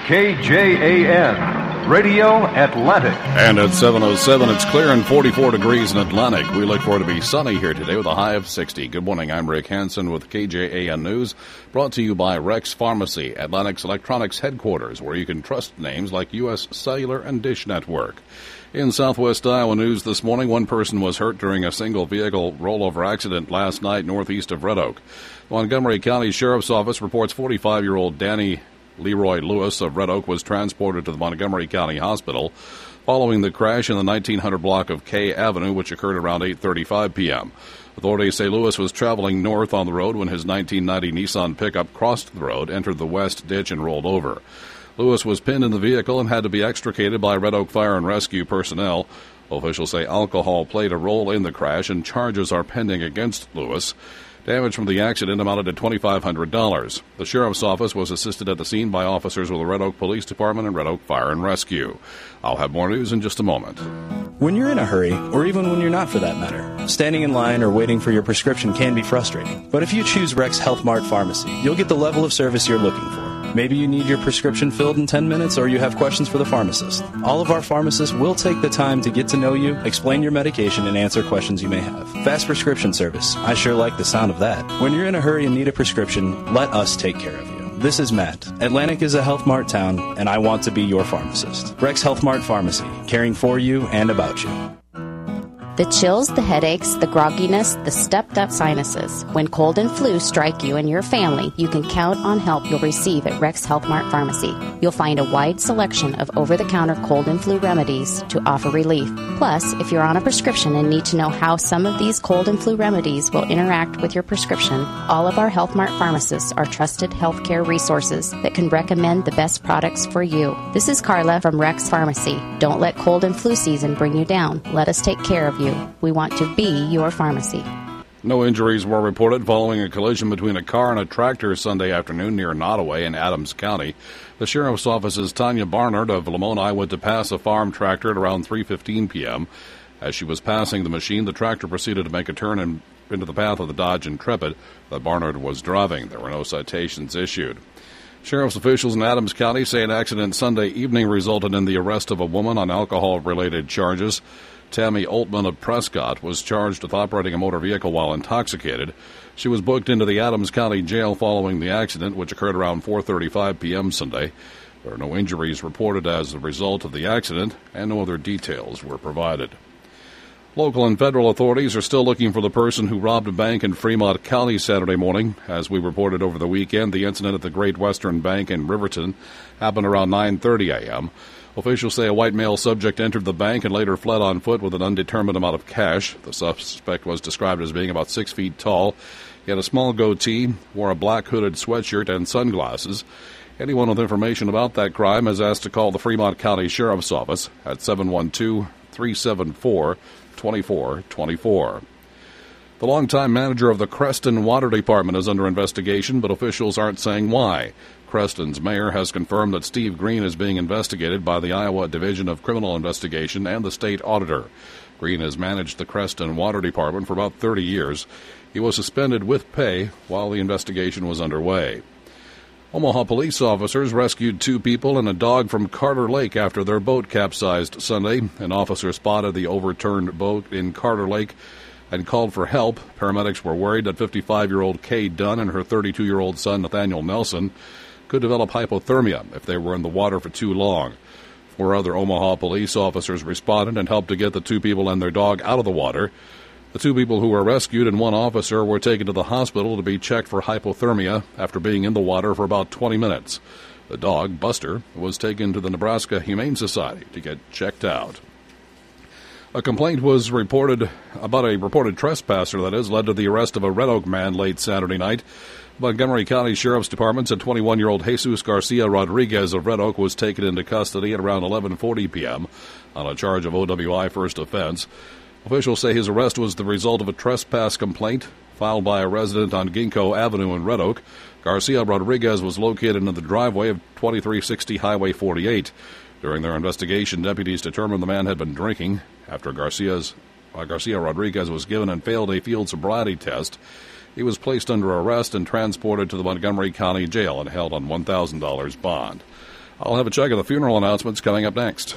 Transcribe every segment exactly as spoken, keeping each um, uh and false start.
K J A N, Radio Atlantic. And at seven oh seven, it's clear and forty-four degrees in Atlantic. We look for it to be sunny here today with a high of sixty. Good morning, I'm Rick Hansen with K J A N News, brought to you by Rex Pharmacy, Atlantic's electronics headquarters, where you can trust names like U S Cellular and Dish Network. In Southwest Iowa news this morning, one person was hurt during a single-vehicle rollover accident last night northeast of Red Oak. The Montgomery County Sheriff's Office reports forty-five-year-old Danny Leroy Lewis of Red Oak was transported to the Montgomery County Hospital following the crash in the nineteen hundred block of K Avenue, which occurred around eight thirty-five p.m. Authorities say Lewis was traveling north on the road when his nineteen ninety Nissan pickup crossed the road, entered the west ditch, and rolled over. Lewis was pinned in the vehicle and had to be extricated by Red Oak Fire and Rescue personnel. Officials say alcohol played a role in the crash and charges are pending against Lewis. Damage from the accident amounted to twenty-five hundred dollars. The Sheriff's Office was assisted at the scene by officers with the Red Oak Police Department and Red Oak Fire and Rescue. I'll have more news in just a moment. When you're in a hurry, or even when you're not for that matter, standing in line or waiting for your prescription can be frustrating. But if you choose Rex Health Mart Pharmacy, you'll get the level of service you're looking for. Maybe you need your prescription filled in ten minutes, or you have questions for the pharmacist. All of our pharmacists will take the time to get to know you, explain your medication, and answer questions you may have. Fast prescription service. I sure like the sound of that. When you're in a hurry and need a prescription, let us take care of you. This is Matt. Atlantic is a Health Mart town, and I want to be your pharmacist. Rex Health Mart Pharmacy, caring for you and about you. The chills, the headaches, the grogginess, the stepped-up sinuses. When cold and flu strike you and your family, you can count on help you'll receive at Rex Health Mart Pharmacy. You'll find a wide selection of over-the-counter cold and flu remedies to offer relief. Plus, if you're on a prescription and need to know how some of these cold and flu remedies will interact with your prescription, all of our Health Mart pharmacists are trusted healthcare resources that can recommend the best products for you. This is Carla from Rex Pharmacy. Don't let cold and flu season bring you down. Let us take care of you. We want to be your pharmacy. No injuries were reported following a collision between a car and a tractor Sunday afternoon near Nottoway in Adams County. The Sheriff's Office's Tanya Barnard of Lamoni went to pass a farm tractor at around three fifteen p.m. As she was passing the machine, the tractor proceeded to make a turn in, into the path of the Dodge Intrepid that Barnard was driving. There were no citations issued. Sheriff's officials in Adams County say an accident Sunday evening resulted in the arrest of a woman on alcohol-related charges. Tammy Oltman of Prescott was charged with operating a motor vehicle while intoxicated. She was booked into the Adams County Jail following the accident, which occurred around four thirty-five p.m. Sunday. There are no injuries reported as a result of the accident, and no other details were provided. Local and federal authorities are still looking for the person who robbed a bank in Fremont County Saturday morning. As we reported over the weekend, the incident at the Great Western Bank in Riverton happened around nine thirty a.m. Officials say a white male subject entered the bank and later fled on foot with an undetermined amount of cash. The suspect was described as being about six feet tall. He had a small goatee, wore a black hooded sweatshirt, and sunglasses. Anyone with information about that crime is asked to call the Fremont County Sheriff's Office at seven one two, three seven four, two four two four. The longtime manager of the Creston Water Department is under investigation, but officials aren't saying why. Creston's mayor has confirmed that Steve Green is being investigated by the Iowa Division of Criminal Investigation and the state auditor. Green has managed the Creston Water Department for about thirty years. He was suspended with pay while the investigation was underway. Omaha police officers rescued two people and a dog from Carter Lake after their boat capsized Sunday. An officer spotted the overturned boat in Carter Lake and called for help. Paramedics were worried that fifty-five-year-old Kay Dunn and her thirty-two-year-old son Nathaniel Nelson could develop hypothermia if they were in the water for too long. Four other Omaha police officers responded and helped to get the two people and their dog out of the water. The two people who were rescued and one officer were taken to the hospital to be checked for hypothermia after being in the water for about twenty minutes. The dog, Buster, was taken to the Nebraska Humane Society to get checked out. A complaint was reported about a reported trespasser, that is, led to the arrest of a Red Oak man late Saturday night. Montgomery County Sheriff's Department said twenty-one-year-old Jesus Garcia Rodriguez of Red Oak was taken into custody at around eleven forty p.m. on a charge of O W I first offense. Officials say his arrest was the result of a trespass complaint filed by a resident on Ginkgo Avenue in Red Oak. Garcia Rodriguez was located in the driveway of twenty-three sixty Highway forty-eight. During their investigation, deputies determined the man had been drinking. After Garcia's, uh, Garcia Rodriguez was given and failed a field sobriety test, he was placed under arrest and transported to the Montgomery County Jail and held on one thousand dollars bond. I'll have a check of the funeral announcements coming up next.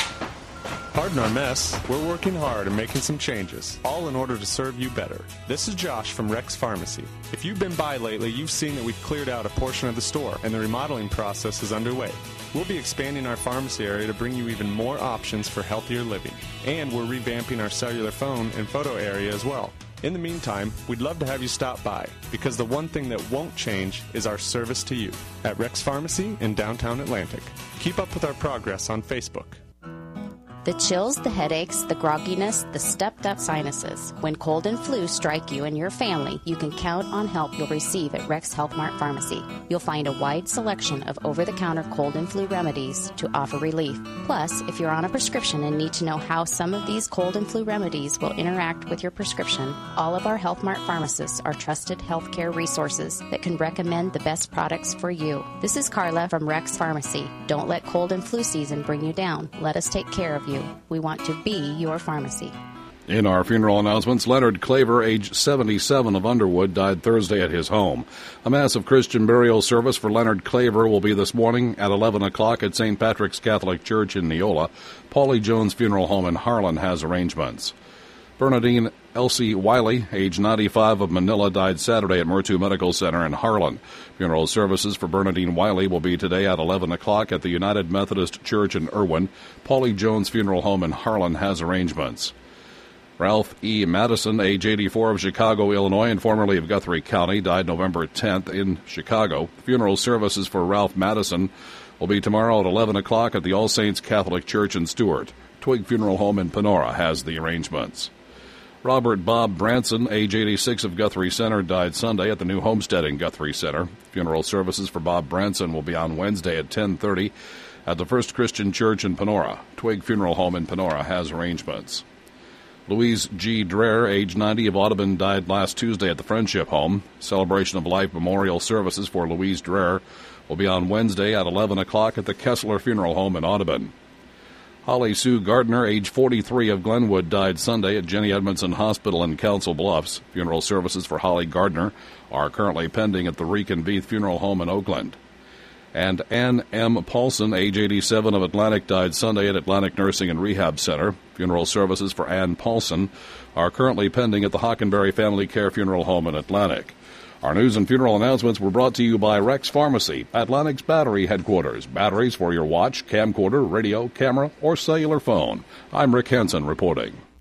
Pardon our mess. We're working hard and making some changes, all in order to serve you better. This is Josh from Rex Pharmacy. If you've been by lately, you've seen that we've cleared out a portion of the store, and the remodeling process is underway. We'll be expanding our pharmacy area to bring you even more options for healthier living. And we're revamping our cellular phone and photo area as well. In the meantime, we'd love to have you stop by, because the one thing that won't change is our service to you at Rex Pharmacy in downtown Atlantic. Keep up with our progress on Facebook. The chills, the headaches, the grogginess, the stepped-up sinuses. When cold and flu strike you and your family, you can count on help you'll receive at Rex Health Mart Pharmacy. You'll find a wide selection of over-the-counter cold and flu remedies to offer relief. Plus, if you're on a prescription and need to know how some of these cold and flu remedies will interact with your prescription, all of our Health Mart pharmacists are trusted healthcare resources that can recommend the best products for you. This is Carla from Rex Pharmacy. Don't let cold and flu season bring you down. Let us take care of you. We want to be your pharmacy. In our funeral announcements, Leonard Claver, age seventy-seven, of Underwood, died Thursday at his home. A massive Christian burial service for Leonard Claver will be this morning at eleven o'clock at Saint Patrick's Catholic Church in Neola. Paulie Jones Funeral Home in Harlan has arrangements. Bernadine Elsie Wiley, age ninety-five, of Manila, died Saturday at Murtu Medical Center in Harlan. Funeral services for Bernadine Wiley will be today at eleven o'clock at the United Methodist Church in Irwin. Paulie Jones Funeral Home in Harlan has arrangements. Ralph E. Madison, age eighty-four, of Chicago, Illinois, and formerly of Guthrie County, died November tenth in Chicago. Funeral services for Ralph Madison will be tomorrow at eleven o'clock at the All Saints Catholic Church in Stewart. Twig Funeral Home in Panora has the arrangements. Robert Bob Branson, age eighty-six, of Guthrie Center, died Sunday at the new homestead in Guthrie Center. Funeral services for Bob Branson will be on Wednesday at ten thirty at the First Christian Church in Panora. Twig Funeral Home in Panora has arrangements. Louise G. Dreher, age ninety, of Audubon, died last Tuesday at the Friendship Home. Celebration of Life memorial services for Louise Dreher will be on Wednesday at eleven o'clock at the Kessler Funeral Home in Audubon. Holly Sue Gardner, age forty-three, of Glenwood, died Sunday at Jenny Edmondson Hospital in Council Bluffs. Funeral services for Holly Gardner are currently pending at the Reek and Beath Funeral Home in Oakland. And Ann M. Paulson, age eighty-seven, of Atlantic, died Sunday at Atlantic Nursing and Rehab Center. Funeral services for Ann Paulson are currently pending at the Hockenberry Family Care Funeral Home in Atlantic. Our news and funeral announcements were brought to you by Rex Pharmacy, Atlantic's battery headquarters. Batteries for your watch, camcorder, radio, camera, or cellular phone. I'm Rick Henson reporting.